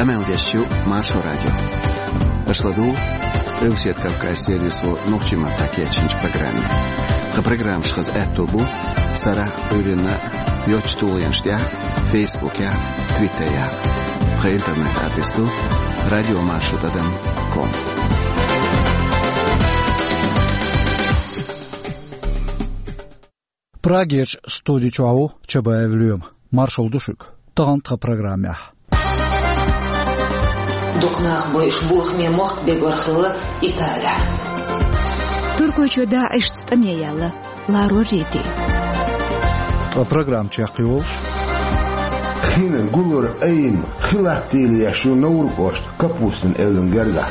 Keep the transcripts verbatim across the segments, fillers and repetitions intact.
Амелдещу Маршо радио. Ашладу Элсиет Кавказ сервису Нохчима Такечинч программе. Ха программ шхаз этубу Сара Уйрина Йочтулинштя Фейсбуке Твиттере. Ха интернет адресу радио маршрут точка ком. Прагеч студичау чабаевлюм. Маршал душик. Тагантха программе. Докнах бойш бухме мохт бегорхылы Италия. Туркочо да иштстамеяла. Ларо рити. Та программ чахиолш. Хинен гулор эйн хилахтили яшу науркош капустен элунгерга.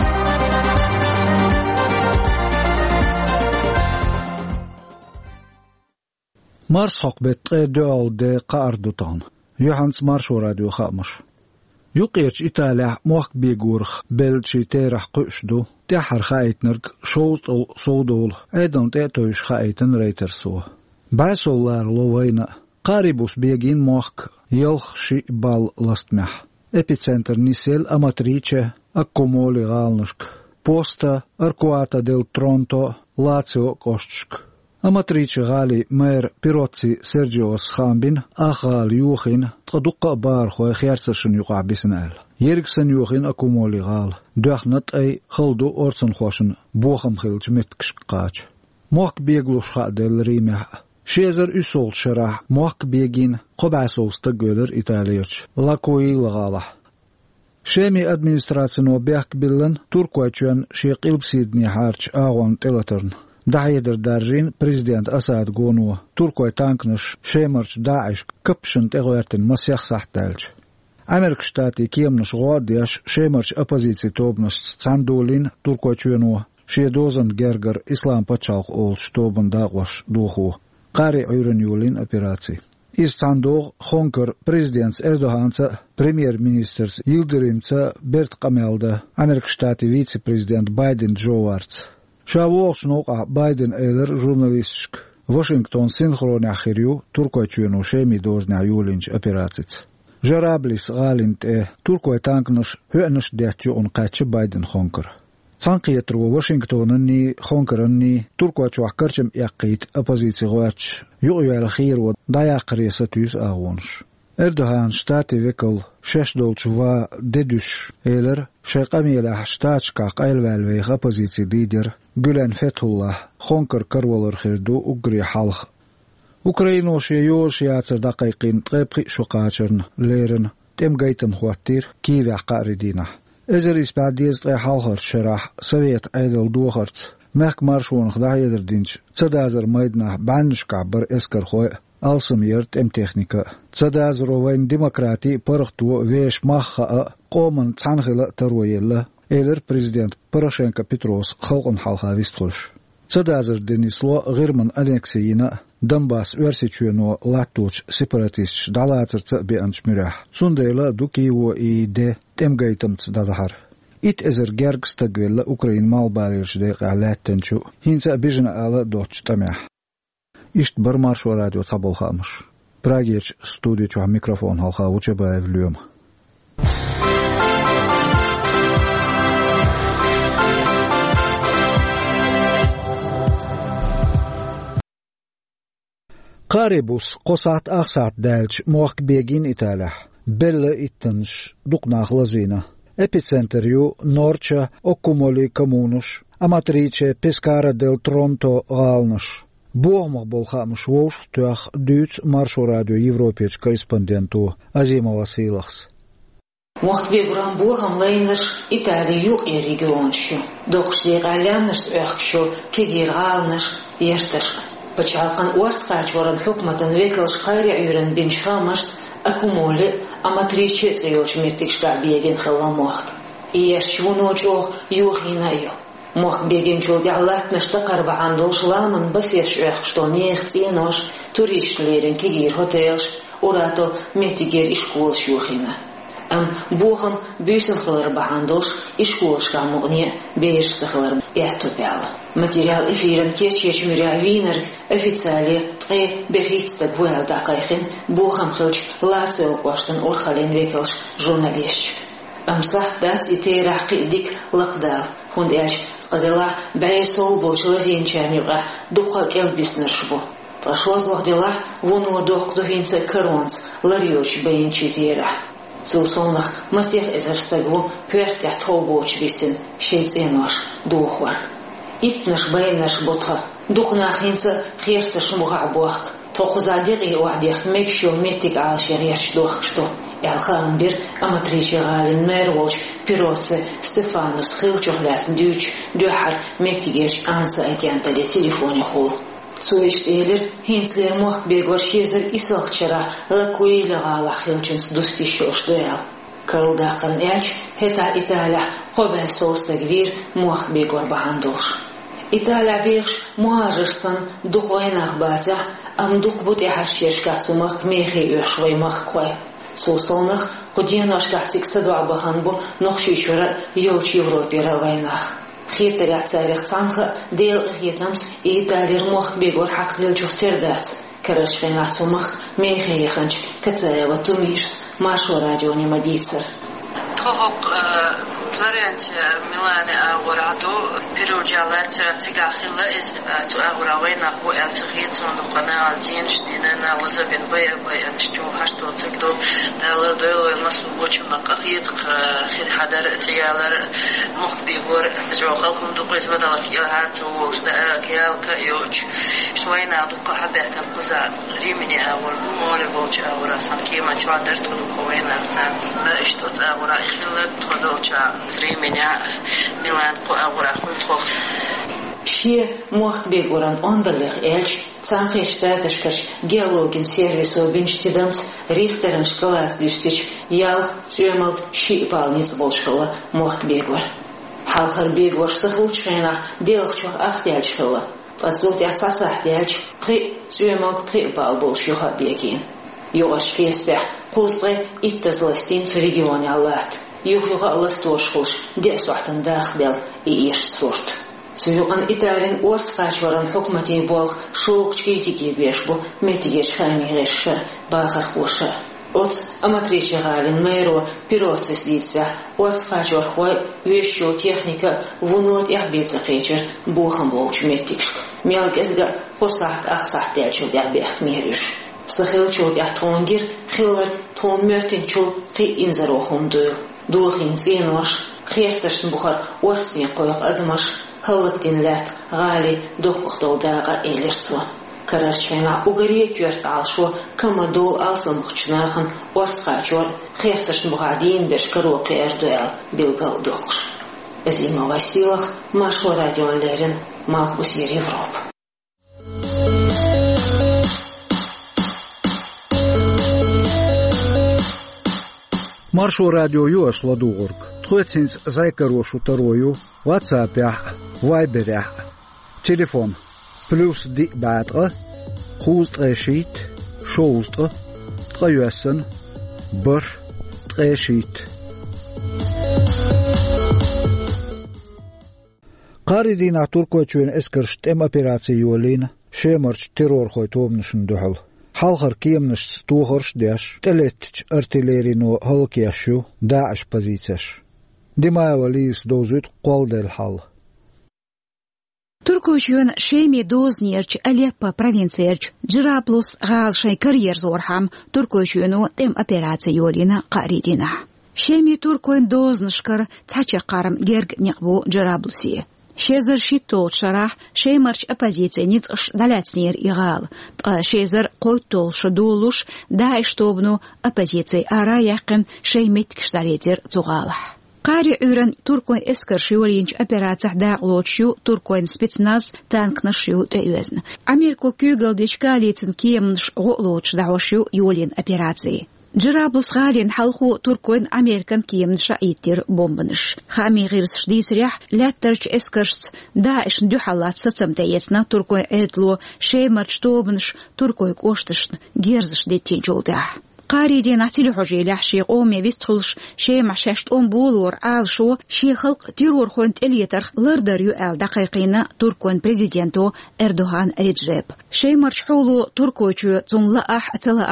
Марсок бет дуал де qaardutан. Johans Marshall radio خامش. يقيش إيطاليا موك بيجورخ بلشي تيرح قشدو تحر خايتنرك شوط أو صودول أيضا تأتوش خايتن ريترسو بعسولار لوينا قاربوس بيجين موك يلخ شي بال لستمح إبيتسنتر نيسيل أماتريتشه أكومولي غالنشك بوستا أركواتا ديل ترونتو لاتسيو كوشتشك أماتريتش غالي مير بيروتسي سيرجيوس خامبين أخال يوخين تقدق بار خوي خيارسشن يقع بسنال يركسن يوخين أكومولي غال دوخنت أي خلدو أورسن خوشن بوخم خلج متكش قاج موك بيغلوش خا ديل ريمح شيزر أسول شراح موك بيغين قبعسول ستقولر إيطاليوش لاكوي لغالح شامي أدمنستراتسنو بيحك بلن تركواتشوان شيق إلبسيدني حارج آغوان تلاترن دايدر دارجين بريزيدنت أساد غونو تركوي تانكنش شيمرش داعش كبشن تغويرتن مسيخ سحتالج أمريك شتاتي كيمنش غادياش شيمرش أبوزيسي توبنش ساندولين تركوي تشوينو شي دوزن جرجر إسلام باتشالق أولش توبن داغوش دوخو قاري عيرن يولين أبيراتي إز ساندوغ خونكر بريزيدنت إردوغانسا بريمير مينيسترز يلدريمسا بيرت قميلدا أمريك شتاتي فيتسي بريزيدنت بايدن جوارتس شاووش نوقع بايدن ايلر جورناليستك واشنطن سينخرون اخيريو تركوي تشينو شيمي دوزنا يولينج ابيراتيت جرابليس غالنت ايه تركوي تانكنش هؤنش ديتيو اون قاتش بايدن خونكر تانقيترو واشنطنني خونكرني تركوي تشوح كرشم يقيت ابوزيسي غواتش يغيو الخير وداياق ريستيوس اغونش Erdoğan ştatı vekil şeş dolçuva dedüş eler şeqamiyla ştatçka qaylvalvey opozisiya lider Gülen Fethullah xonkar karvalar xirdu ugri halq Ukrainosh yosh yatsir daqiqin tqebqi shuqachern lerin temgaytım xwattir kiva qaridina Ezeris ba'diz qay halqar sharah Sovet aydal duğart mek marshun xdayer dinç çadazır maydna banishka bir eskar xoy Alsım yert em texnika. Çadaz rovayn demokrati parxtu veş mahha qomun çanxıla tarwayella. Eler prezident Poroshenko Petros xalqın halqa vistxush. Çadazır denislo g'irman aneksiyina Donbass versichuyno latuch separatist dalatırtsa be anchmirah. Sundayla dukiwo ide temgaytımts dadahar. It ezer gergstagwella Ukrain malbarishde qalattanchu. Hinsa bijna ala dochtamah. İşt bir Marshall radio sabol xamış. Prageç studiyo mikrofon halqa uçabayevlüyüm. Qaribus qosat aqsat dalç muaq begin İtalya. Bella ittanş duqnaq lazina. Epicentru Norcia Okumoli Komunush Amatrice Pescara del Tronto Galnush. Boğmaq bolxamış voş tuaq düç Marshall radio Европеч korrespondentu Azimova Silax. Вахт бегурам боғам лайныш Италия юқ е регионшу. Доқшли ғалямныш өқшу кегер ғалныш ертіш. Бачалқан уарсқа чоран хукматын векілш қайри үйрін беншхамаш акумоли аматриче цейоч мертикшка беген хыламоқ. Иешчу ноч оқ юқ инайо. Мох беген чолди аллатныш тақарба андолш ламын басеш өқшто неғценош туришлерін кегер хотелш урато метигер ишколш юқина. Am boğam büyüsün xılır bağandolş işkolşka muğniye beyirşsi xılır yattubyalı. Material efirin keçeç mürəviner ofitsiali tqe berhitste buel daqayxin boğam xılç Latsio qoştın orxalin vekilş jurnalistç. أمسح دات إتيرح قيدك لقدال هند إيش صدلا بعيسول بوشلزين شاميقة دقة كلبس نرشبو تشوز لقدلا ونو دوق دوهينس كرونس لريوش بين شتيرح سوسونخ مسيح إزرستغو بيرتح توبوش بيسن شيء إنوش دوخور إتنش بينش بطها دوخنا خينس خيرتش مغعبوك توقزاديقي وعديخ ميكشو ميتيك على شريش دوخشتو الخان بير أماتريش غالين ميرولش بيروتس ستيفانوس خيلشوخ لاتن دوش دوحر ميتيجيش أنسا أكيان تلي تليفوني خول سويش تيلر هينسلير موخ بيغور شيزر إسلخشرا لكوي لغالا خيلشنس دوستي شوش دويل كارل داقن إيش هتا إتالا قبه سوس تغيير موخ بيغور بهاندوش إتالا بيغش مهاجرسن دوخوين أخباته أم دوخ بوت إحشيش كاتسومخ ميخي يوشوي مخ كوي سوسونخ قديناش كاتسيك سدوع بهانبو نخشي شورا يولش يوروبي روينخ خيتر يعتاريخ تانخ ديل غيتنمس إيتالير موخ بيغور حق ديل جوختير دات كرش فيناتو مخ ميخي يخنش كتايا وتوميشس ماشو راجوني مديتر توهوك Florent Milane agorado pirujalar tsigachilla is to agoraway na ko elchigit on the canal jinshtina na wazabin baya baya nshtu hashto tsigdo dalar doylo mas wochu na qaqit khir hadar tiyalar mukhbi gor jo khalkum do qis badal kiyaha to wosda kiyalka yoch shwayna do qahabata quza rimini awal more volcha awra sankima chwadar to koena san ishto awra khilla todolcha времени Милан по аврахунтох شي موخ بيغوران ондерлих эльч цанхи штатышкаш геологин сервису бинштидамс рихтерен школац дистич ял цюмал ши палниц болшкола мох бегор халхар бегор сахучена делхчох ахтячкола пацут яцасахтяч при цюмал при пал болшуха бегин йош феспе кузле иттазластин в регионе аллат يوحيغا الله ستوشخوش دي سوحتن داخل إيش سورت سيوغن إتالين ورس قاشوران حكمتين بوغ شوق چكيتيكي بيشبو ميتيجيش خامي غيش باخر خوشا أوت أماتريشي غالين ميرو بيروتسيس ديتسا ورس قاشور خوي ويشو تيخنيكا ونوت إحبيت قيجر بوخم بوغش ميتيكش ميالك إزغا خصاحت أخصاحت ديالشو ديالبيخ ميريش سخيل شو ديالتونجير خيلر تون ميرتين شو قي إنزروهم دويل دوخين زينوش خيرتشن بخار ورسين قويق أدمش هلقتين لات غالي دوخ دول داغا إيلرسو كراشينا وغريك يرت عالشو كما دول أصل مخشناخن ورسقاجور خيرتشن بخادين بشكروقي أردوال بيلغال دوخش زيما واسيلخ ماشو راديو ليرن مالبوسير يوروب Маршу радио юаш ладугург. Тхуэцинс зайкарошу тарою. Ватсапях. Вайберях. Телефон. Плюс ди бадра. Хуст решит. Шоустра. Траюэсэн. Бр. Трешит. Қаридин атурко чуен эскершт эм операции юалин. Шемарч террор хой томнышын духал. حالخر كيمنش ستوخرش داش تلتش ارتليرينو هلكياشو داعش بزيتش ديما وليس دوزوت قول دل حال تركوشيون شيمي دوزنيرش أليبا провинциерч جرابلوس غال شي كارير زورحام تركوشيونو تم операция يولينا قاريدينا شيمي تركوين دوزنشكر تحكي قارم جيرج نقبو جرابلوسي شيزر شيتول شرح شيمرش أبازيتي نيتش دلاتنير إغال شيزر قوتول شدولوش داعش توبنو أبازيتي آرا يقن شيميتكش داليتر تغالح قاري عورن تركوين اسكر شيولينج أبيراتح داعلوتشيو تركوين سبيتناز تانكنشيو تأيوزن أميركو كيوغل ديشكاليتن كيمنش غولوتش دعوشيو يولين أبيراتي جرابلوس غالين حلقو تركوين أمريكان كيم شايتر بومبنش خامي غير سديس ريح لا ترش اسكرست داعش ندو حالات ستمتيتنا تركوين ادلو شي مرش توبنش تركوين قوشتش جيرزش دي تيجول داح قاري دي نعتلي حجي لحشي قومي بيستخلش شي محشاشت أم بولور آل شو شي خلق تيرور خوانت إليتر لردر يؤال دقيقين تركوين بريزيدنتو إردوغان ريجريب شي مرش حولو تركوشو تون لأح تلأح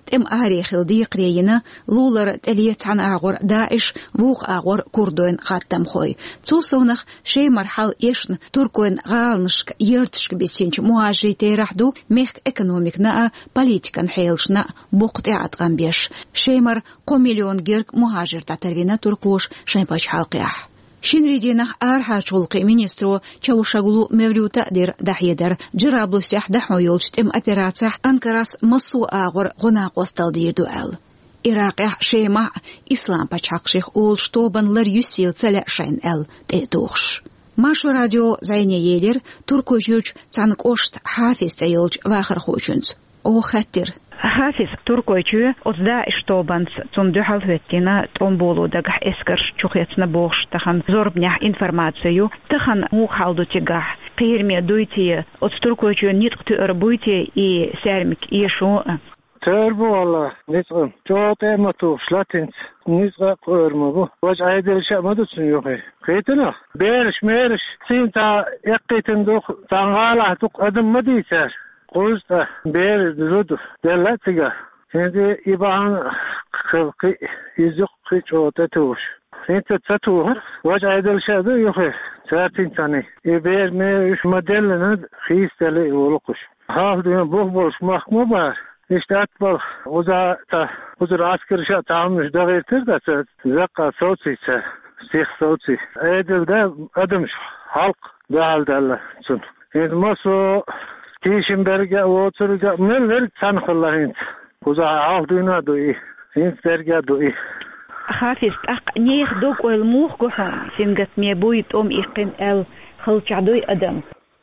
تم آريخ الديق رينا لولر تليت عن أغور داعش ووق أغور كردوين قاتم خوي توصونخ شي مرحل يشن تركوين غالنشك يرتشك بسينش مهاجري تيرحدو ميخ اكونوميك نا بوليتيكان حيلشنا بوقتعات غنبيش شيمر قو مليون جيرك مهاجر تاترغينا تركوش شنباش حلقيح شنريدينا أرحا شولقي مينسترو چاوشاغلو موليو تقدير دحيدر جرابلو سيح دحو يولشت ام أبيراتح أنكراس مصو آغور غناق وستال دير دوال إراقيح شيمع إسلام بچاقشيخ أول شطوبان لر يسيل تلع شين ال تيدوخش ماشو راديو زيني يلير تركو جوج تانك أشت حافظ تيولج واخر خوشنز أو خاتر حافظ تركويتشو أصداء اشتوبانس تون دوحل فتينا تنبولو دقح اسكرش چوخيتنا بوخش تخن زوربنيح انفرماتسيو تخن مو خالدو تيقح قيرمي دويتي أص تركويتشو نيتق تقربويتي اي سارمك اي شو تربو والله نيتقم جواتي ماتو شلاتينس نيتق قرمبو واج عايدر شا مدوتسن يوخي قيتنا بيرش ميرش سينتا يقيتن دوخ تنغالا توق أدم مديسار قوزتا بير دزودو دلاتيغا سينتي يبان خلقي يزق قيتشوتا توش سينتا تاتوهر واج عايدر شا دو يوخي سارتين تاني يبير ميرش مدلنا خيستالي ولقش هاف دينا بوخ بولش مخمو بار إشتات بال وزا تا وزا عسكر شا تعمش دغير تردا زقا صوتي تا سيخ صوتي ايدل دا ادمش حلق دا حال دالا سن انت مصو تيشن برگا ووترگا من ورد تنخ الله انت وزا عاف دونا دوئي انت برگا دوئي حافظ اق نيخ دوك والموخ قحن سنگت ميبويت ام اقن ال خلچع دوي ادم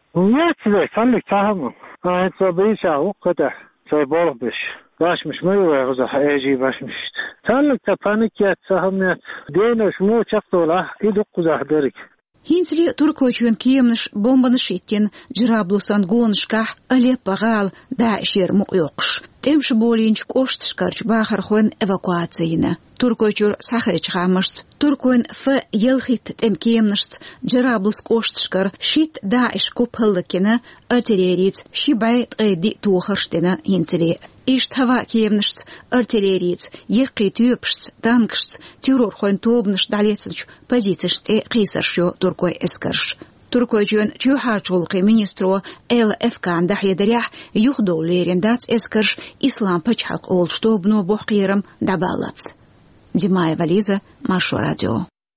ناتلي فنك تاهم انت صبيشا وقدح سوي بولغ بش باش مش ميوه غزح ايجي باش مشت تانلك تبانيكيات سهميات دينا شمو چاقتولا يدق غزح درك هينسري تركوچون كيمنش بومبنشيتين جرابلوسان گونشكح اليب بغال داعشير مقيوقش تمش بولينش كوشتشكرش باخر خوين ايفاكواتسينا تركوچور ساخيچ خامشت تركوين ف يلخيت تم كيمنشت جرابلوس كوشتشكر شيت داعش كوبهلكنا ارتليريت شيباي تقيدي توخرشتنا هينسري إشت هوا كيمنشت ارتليريت يقي تيوبشت دانكشت تيرور خوين توبنشت داليتسج позицишт э قيسرشو تركوي اسكرش تركوي جون جو حاجولقي مينسترو ال اف كان دحيدريح يخدو ليرندات اسكرش اسلام بچحق اولشتو بنو بوخيرم دبالات ديماي فاليزا ماشو راديو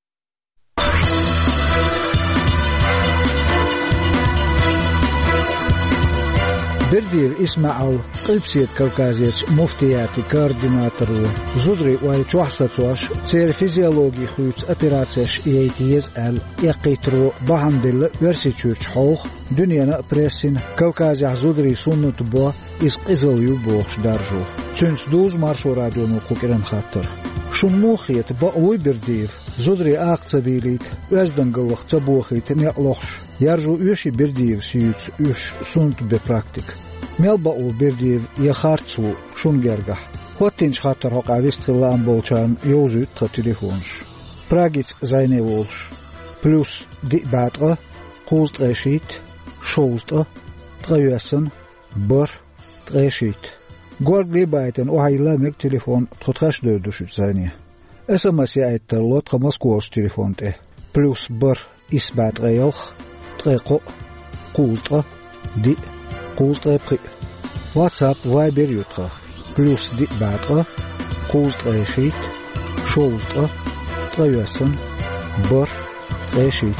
بردير اسماعيل قلبسيت كوكازيتش مفتياتي كارديناترو زودري واي چوحساتواش تسير فيزيولوجي خويت أبيراتيش إيتيز ال يقيترو بحمدل ورسيتشوش حوخ دنيانا بريسين كوكازيح زودري سونو تبوا إسق إزليو بوخش دارجو تنس دوز مارشو راديو نوكو كرن خاطر شموخيت بقوي بردير زودري آقتبيليت وزدنقلوخ تبوخيت نقلوخش يرجو يوشي بردير سيوت يوش سونت ببراكتيك ميل بقو بردير يخارتسو شون جرگح هوتينش خاطر هوق عويست خلان بولشان يوزيت تليفونش براغيت زيني وولش بلوس دي باتغة قوزت غيشيت شوزت تغيوسن بر تغيشيت غورغ لي بايتن وهايلا ميك تليفون تخطخش دوردوشت زينيه اس ام اس يأترلوت خمس كورش تليفون ته بلوس بر إسبات غيلخ تغيقو قوزت دي قوزت غيبخي واتساب وايبر يوتخا بلوس دي باتغة قوزت غيشيت شوزت تغيوسن بر غيشيت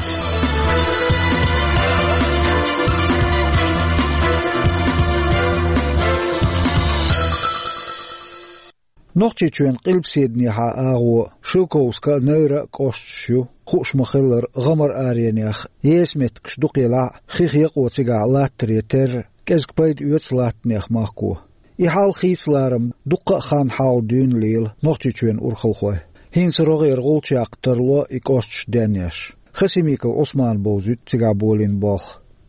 نوختي چون قلب سيدني ها آغو شوكوسكا نورا كوشتشو خوش مخلر غمر آرينيخ يسمت كشدوقيلا خيخ يقوى تيقع لاتري تر كزك بايد يوتس لاتنيخ ماكو يحال خيس لارم دقا خان حال دون ليل نوختي چون ارخلخوه هين سروغير غولچي اقترلو اكوشتش دانيش خسيميكل عثمان بوزيت تيقع بولين باخ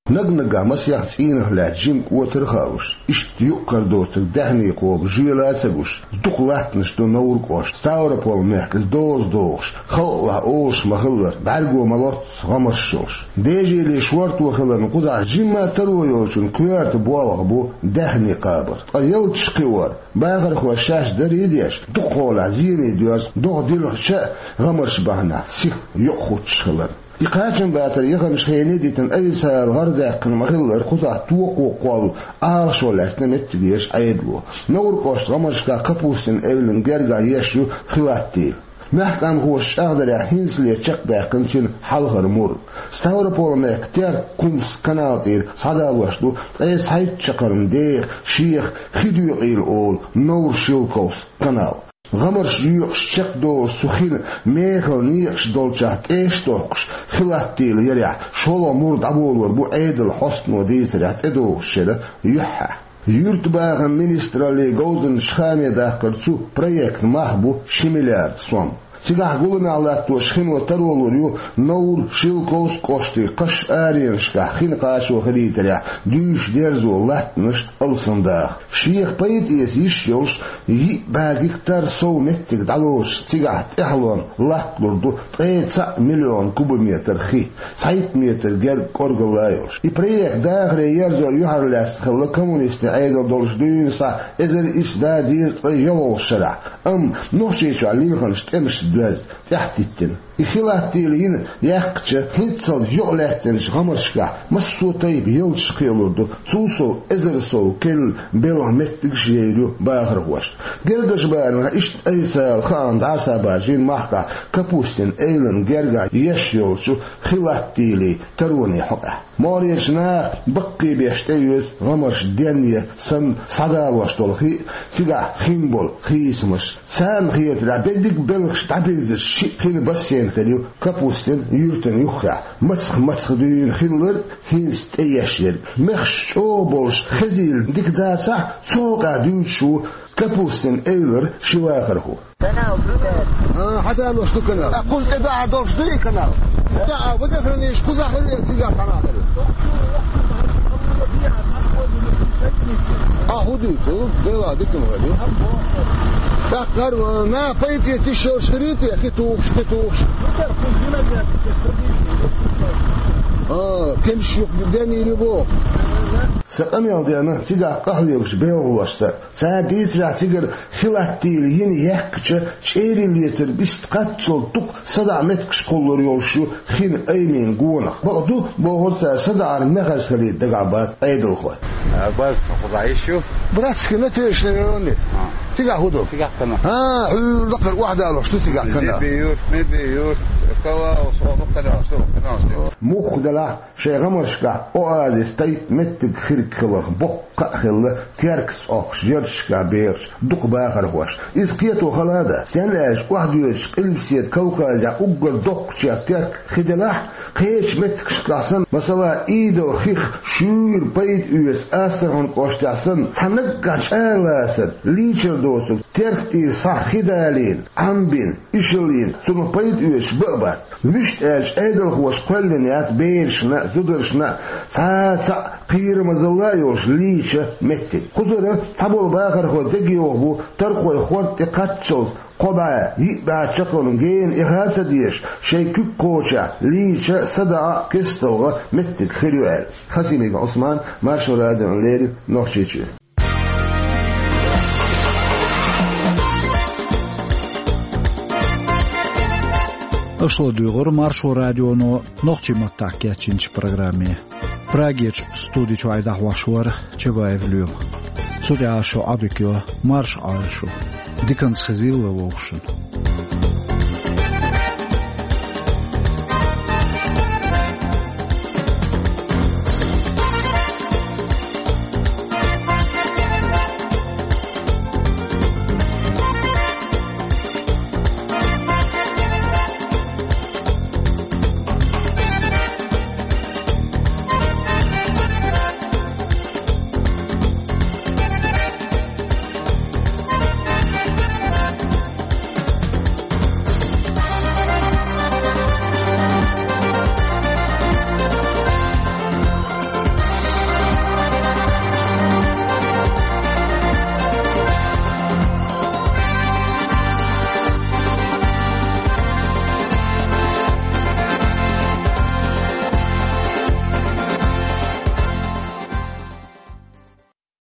نقنقا مسيح تسينه لا جيم قوتر خاوش اشت يقر دوتك دهني قوب جيلا تقوش دوق لاتنش دو نور قوش ستاورا بول محكز دوز دوغش خلق اوش مخلر بعرقو ملوت غمرشوش ديجي لي شورت وخلر نقوزع جيما ترو يوشن كويرت بوالغ بو دهني قابر قيل تشقيور باغر خو الشاش دريديش دخول زيني ديوز دوغ ديلو شا غمرش بهنا سيخ يقخو تشخلر يقاتن باتر يغمش خيني ديتن أيسا الغرداق المغلر قطع توق وقوال آرشو لاسنا متديش عيدلو نور قوشت غمشكا قبوسن اولن جرقا يشو خلاتي محكم هو الشاغدر يحينس لي تشق باقنشن حلغر مور ستاور بول مكتر كنس كناطير صدا وشدو اي سايت شقرم ديخ شيخ خدو قيل اول نور شيلكوس كنال غمر شيوخ شق دول سخين ميخل نيخش دولشات ايش توقش خلاتيل يريع شولا مرد عبولور بو عيد الحسن وديترات ادو الشيلة يحا يورت باغن منسترالي جولدن شخامي داخل سو برويكت محبو شميليارد سوام سيغا قولنا على توشخين وترولوريو نور شيلكوس قوشتي قش آرينشكا خين قاشو خريتريا دوش ديرزو لاتنش الصنداق شيخ بيت إيس يشيوش يي باقيكتر سو متك دالوش سيغا تحلون لاتلوردو تسعة مليون كوبومتر خي سايت متر جل كورغلايوش إبريك داخري يرزو يحرلاس خلا كومونيستي عيدل دولش دينسا إذر إسدا دير يلول شرع أم نوشيشو عليمخنش تمش دوز تحت التن إخلاتيلين يقتش هيتصل يقلاتنش غمرشكا مسو طيب يلش قيلوردو توسو إزرسو كل بيلو متكش يلو باخر غوش قردش بارنا إشت أيسال خاند عصابا جين محكا كابوستين إيلن جرقا يشيلشو خلاتيلي تروني حقا موريشنا بقي بيشتيوز غمرش دينية سن صدالوش دولخي سيغا خيمبول خيسمش سام خيط رابدك بلغش تعبيدش شي خين بسين خليو كابوستين يورتن يخع مسخ مسخ دين خلر هينست ايشير مخش او بولش خزيل ديك داسع سوقا دوشو كابوستين ايلر شواخرهو كنال اه حتى لو شتو كنال اقول اباع دولش دي كنال لا بدفرني شكو زاخرين تيجا كنال اه هدوسو ديلا ديكم غادي دكتور ما بيتي تشو شريتي كتوش كتوش اه كم شو بدني لبوك سأمي ديانا تيجا قهوة وش بيوغلاشتا ساديس لا تيجر خلاتيل يني يحكش شيري ليتر بيستقاتشل توك صدع متكش كولور يوشو خين ايمين قونا بقدو بوغرسا صدع النغز خلي دقعبات ايدل خوي باز خزعيشو براتسكي نتيش نيروني تيجا هدو تيجا كنا ها لقر واحدة على شتو تيجا كنا بيور مبيور كوا وصوب كنا صوب كنا مخدلا شي غمرشكا او ادستي متك خيرك خلق بق خل تيركس اوخ جيرشكا بيرش دوق باخر خوش اسكيتو خلاده سنلاش واحد يش قلبسيت كوكاجا اوغر دوق شا تيرك خدلاح قيش متك شقاسن مثلا ايدو خيخ شور بيت يس اسرون قوشتاسن تنقاش الاسر ليشر دوسو تيركتي صح خدالين عمبين اشلين ثم بيت يش بقبات مش ايش ايدل خوش كلنيات بيرشنا زدرشنا ساعة قير مزلايوش ليشة متي خزورة تابول باخر خو دقيوه بو ترخو يخوات تقاتشوز قبعة يبقى شكلهم جين إخاسة ديش شيكوك كوشة ليشة صدعة كستوغة متك خيريوال خسيميك عثمان مارشو رادن الليل نوخشيشي Ошло дюгор маршо радионо нохчи маттакия чинч программе. Прагеч студич айдах вашвар чебаевлю. Судя шо абикё марш алшу. Диканс хазил вовшун.